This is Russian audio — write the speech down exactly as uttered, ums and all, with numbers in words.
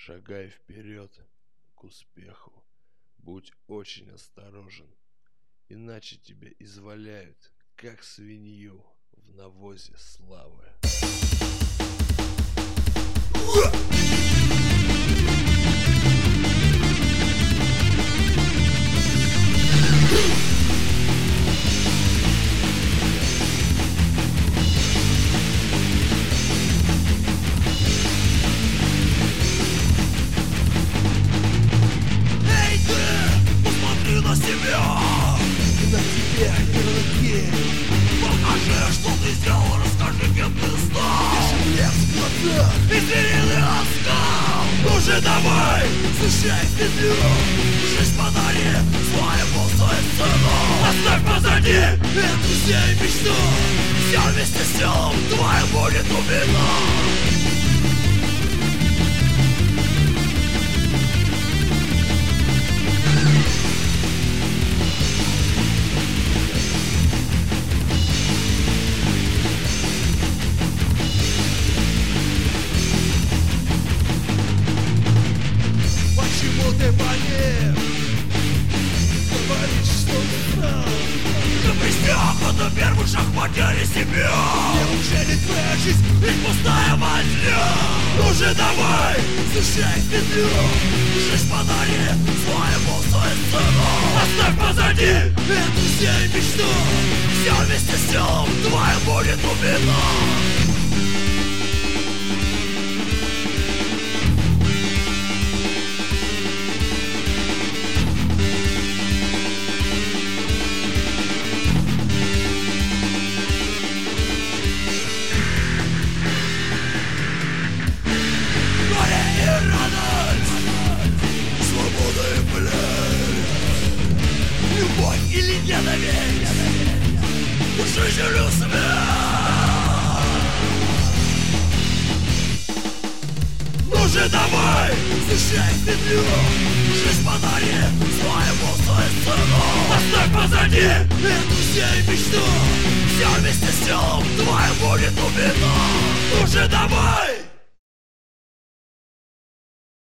Шагай вперед к успеху. Будь очень осторожен, иначе тебя изваляют, как свинью в навозе славы. На себя, на тебя ярлыки. Покажи, что ты сделал, расскажи, кем ты стал. Пиши блеск в глазах и звериный оскал. Ну же давай, сущай в петлю. Жизнь подари своему суициду. Оставь позади эту сей мечту. Все вместе с телом твоим будет убито. Ты поверь, говоришь, что знал. Ты блестяк, это первый шаг к потере себя. Неужели твоя жизнь ведь пустая возня? Ну же давай, сущай в петлю. Жизнь подари своему суициду. Оставь позади эту сей мечту. Все вместе с телом твоим будет убито. Или ненависть, жизнь или смерть. Ну же давай, сущай в петлю. Жизнь подари своему суициду. Оставь позади эту сей мечту. Все вместе с телом твоим будет убито. Ну же давай.